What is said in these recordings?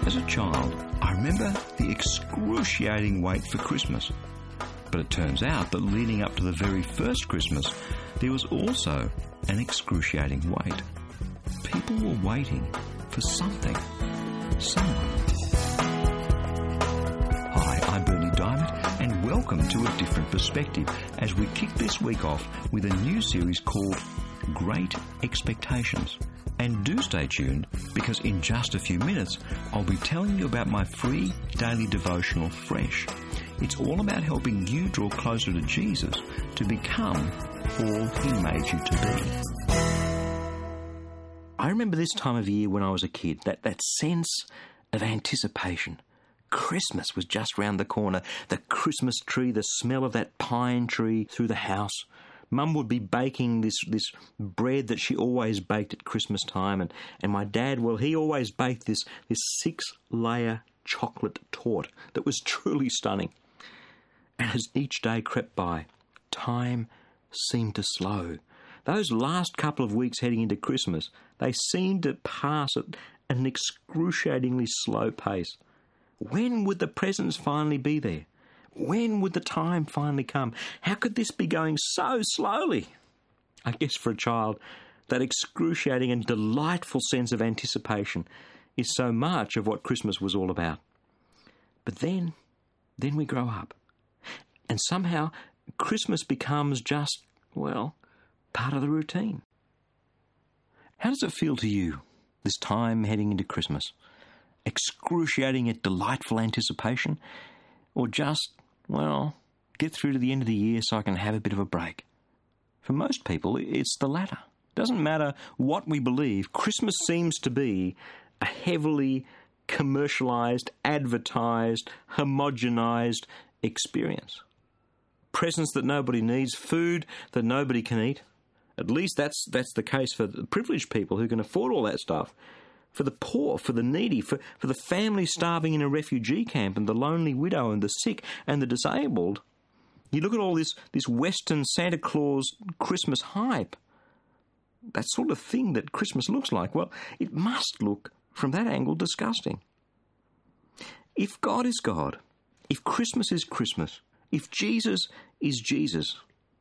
As a child, I remember the excruciating wait for Christmas. But it turns out that leading up to the very first Christmas, there was also an excruciating wait. People were waiting for something, someone. Hi, I'm Bernie Diamond, and welcome to A Different Perspective as we kick this week off with a new series called Great Expectations. And do stay tuned, because in just a few minutes, I'll be telling you about my free daily devotional, Fresh. It's all about helping you draw closer to Jesus to become all He made you to be. I remember this time of year when I was a kid, that sense of anticipation. Christmas was just round the corner. The Christmas tree, the smell of that pine tree through the house. Mum would be baking this bread that she always baked at Christmas time, and my dad, well, he always baked this 6-layer chocolate torte that was truly stunning. And as each day crept by, time seemed to slow. Those last couple of weeks heading into Christmas, they seemed to pass at an excruciatingly slow pace. When would the presents finally be there? When would the time finally come? How could this be going so slowly? I guess for a child, that excruciating and delightful sense of anticipation is so much of what Christmas was all about. But then we grow up. And somehow Christmas becomes just, well, part of the routine. How does it feel to you, this time heading into Christmas? Excruciating yet delightful anticipation? Or just, well, get through to the end of the year so I can have a bit of a break? For most people, it's the latter. It doesn't matter what we believe, Christmas seems to be a heavily commercialised, advertised, homogenised experience. Presents that nobody needs, food that nobody can eat. At least that's the case for the privileged people who can afford all that stuff. For the poor, for the needy, for the family starving in a refugee camp, and the lonely widow and the sick and the disabled. You look at all this Western Santa Claus Christmas hype. That sort of thing that Christmas looks like, well, it must look, from that angle, disgusting. If God is God, if Christmas is Christmas, if Jesus is Jesus,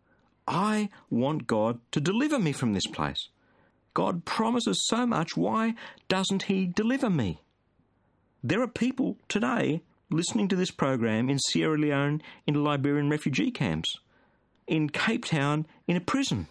I want God to deliver me from this place. God promises so much, why doesn't He deliver me? There are people today listening to this program in Sierra Leone in Liberian refugee camps, in Cape Town in a prison.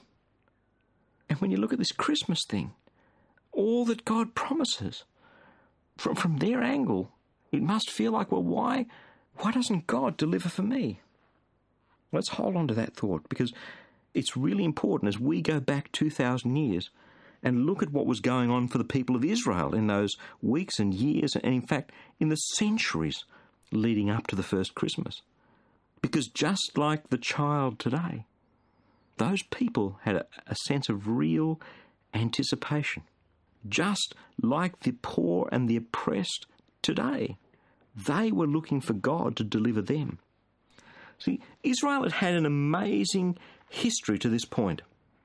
And when you look at this Christmas thing, all that God promises, from their angle, it must feel like, well, why doesn't God deliver for me? Let's hold on to that thought, because it's really important as we go back 2,000 years and look at what was going on for the people of Israel in those weeks and years, and in fact, in the centuries leading up to the first Christmas. Because just like the child today, those people had a sense of real anticipation. Just like the poor and the oppressed today, they were looking for God to deliver them. See, Israel had had an amazing history to this point.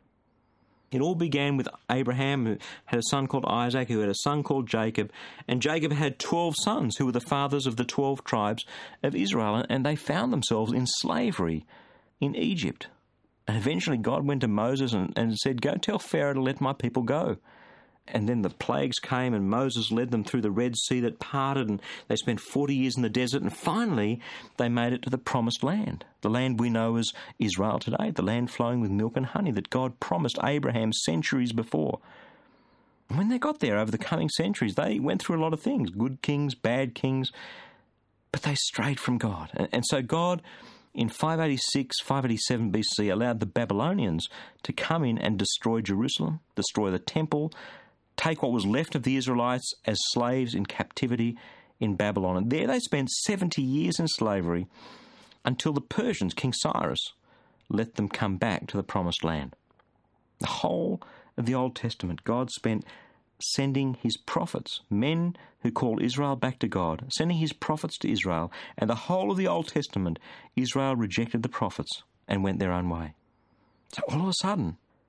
It all began with Abraham, who had a son called Isaac, who had a son called Jacob, and Jacob had 12 sons who were the fathers of the 12 tribes of Israel, and they found themselves in slavery in Egypt. And eventually God went to Moses and said, "Go tell Pharaoh to let my people go." And then the plagues came, and Moses led them through the Red Sea that parted, and they spent 40 years in the desert, and finally they made it to the promised land, the land we know as Israel today, the land flowing with milk and honey that God promised Abraham centuries before. And when they got there over the coming centuries, they went through a lot of things, good kings, bad kings, but they strayed from God. And so God, in 586, 587 BC, allowed the Babylonians to come in and destroy Jerusalem, destroy the temple, take what was left of the Israelites as slaves in captivity in Babylon. And there they spent 70 years in slavery until the Persians, King Cyrus, let them come back to the promised land. The whole of the Old Testament, God spent sending His prophets, men who call Israel back to God, sending His prophets to Israel. And the whole of the Old Testament, Israel rejected the prophets and went their own way. So all of a sudden,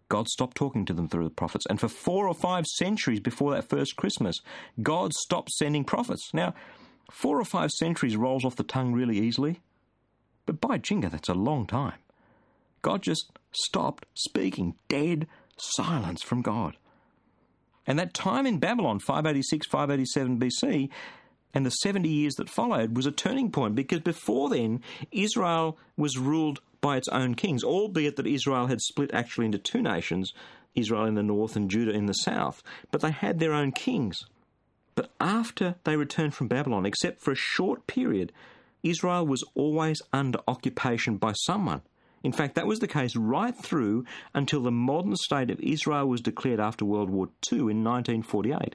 God stopped talking to them through the prophets. And for 4 or 5 centuries before that first Christmas, God stopped sending prophets. Now, 4 or 5 centuries rolls off the tongue really easily, but by Jinga, that's a long time. God just stopped speaking. Dead silence from God. And that time in Babylon, 586, 587 BC, and the 70 years that followed was a turning point, because before then, Israel was ruled by its own kings, albeit that Israel had split actually into 2 nations, Israel in the north and Judah in the south, but they had their own kings. But after they returned from Babylon, except for a short period, Israel was always under occupation by someone. In fact, that was the case right through until the modern state of Israel was declared after World War II in 1948.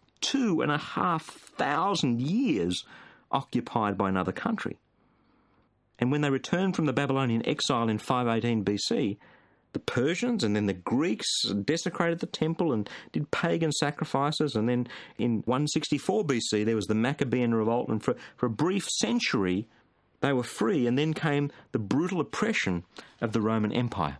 2,500 years occupied by another country. And when they returned from the Babylonian exile in 518 BC, the Persians and then the Greeks desecrated the temple and did pagan sacrifices. And then in 164 BC, there was the Maccabean revolt. And for a brief century, they were free. And then came the brutal oppression of the Roman Empire.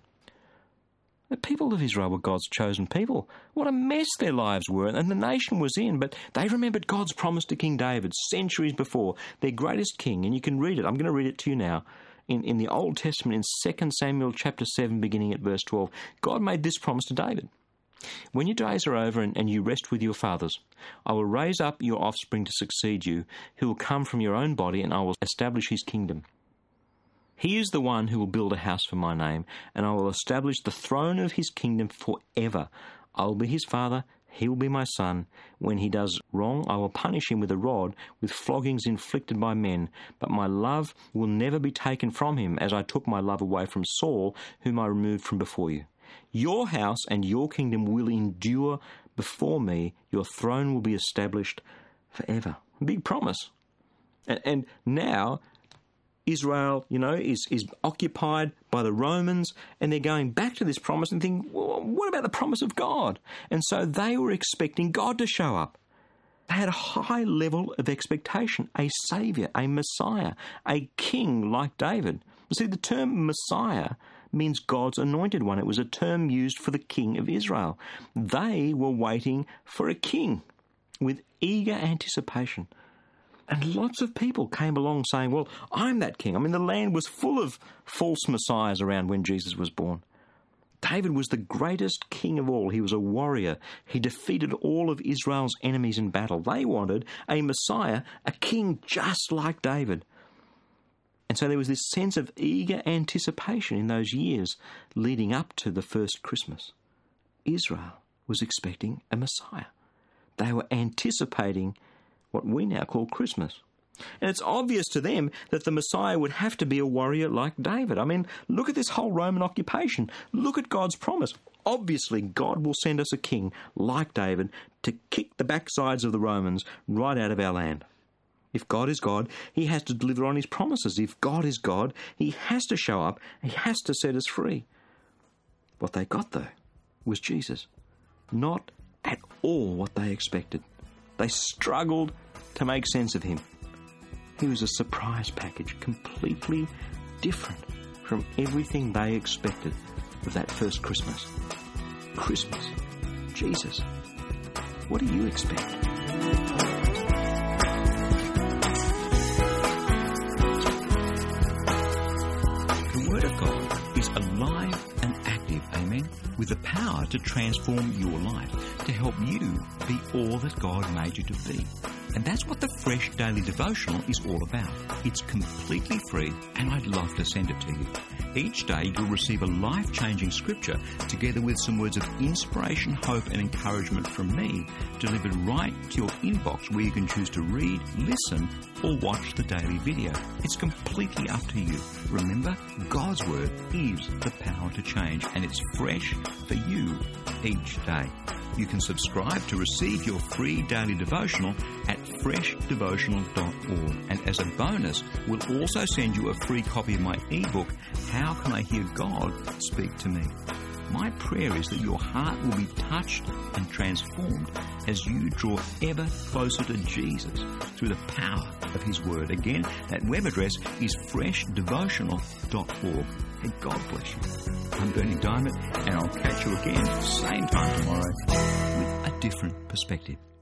The people of Israel were God's chosen people. What a mess their lives were, and the nation was in. But they remembered God's promise to King David centuries before, their greatest king. And you can read it. I'm going to read it to you now. In the Old Testament, in 2 Samuel chapter 7, beginning at verse 12, God made this promise to David. When your days are over and you rest with your fathers, I will raise up your offspring to succeed you, who will come from your own body, and I will establish his kingdom. He is the one who will build a house for my name, and I will establish the throne of his kingdom forever. I will be his father, he will be my son. When he does wrong, I will punish him with a rod, with floggings inflicted by men. But my love will never be taken from him, as I took my love away from Saul, whom I removed from before you. Your house and your kingdom will endure before me. Your throne will be established forever. Big promise. And now Israel, is occupied by the Romans, and they're going back to this promise and thinking, well, what about the promise of God? And so they were expecting God to show up. They had a high level of expectation, a saviour, a Messiah, a king like David. You see, the term Messiah means God's anointed one. It was a term used for the king of Israel. They were waiting for a king with eager anticipation. And lots of people came along saying, well, I'm that king. I mean, the land was full of false messiahs around when Jesus was born. David was the greatest king of all. He was a warrior. He defeated all of Israel's enemies in battle. They wanted a Messiah, a king just like David. And so there was this sense of eager anticipation in those years leading up to the first Christmas. Israel was expecting a Messiah. They were anticipating what we now call Christmas. And it's obvious to them that the Messiah would have to be a warrior like David. I mean, look at this whole Roman occupation. Look at God's promise. Obviously, God will send us a king like David to kick the backsides of the Romans right out of our land. If God is God, he has to deliver on his promises. If God is God, he has to show up. He has to set us free. What they got, though, was Jesus. Not at all what they expected. They struggled to make sense of him. He was a surprise package, completely different from everything they expected of that first Christmas. Christmas. Jesus. What do you expect? The Word of God is alive and active, amen, with the power to transform your life, to help you be all that God made you to be. And that's what the Fresh Daily Devotional is all about. It's completely free, and I'd love to send it to you. Each day you'll receive a life-changing scripture together with some words of inspiration, hope and encouragement from me, delivered right to your inbox, where you can choose to read, listen or watch the daily video. It's completely up to you. Remember, God's Word is the power to change, and it's fresh for you each day. You can subscribe to receive your free daily devotional at freshdevotional.org. And as a bonus, we'll also send you a free copy of my ebook, How Can I Hear God Speak to Me? My prayer is that your heart will be touched and transformed as you draw ever closer to Jesus through the power of His Word. Again, that web address is freshdevotional.org. And God bless you. I'm Berni Dymet, and I'll catch you again same time tomorrow with a different perspective.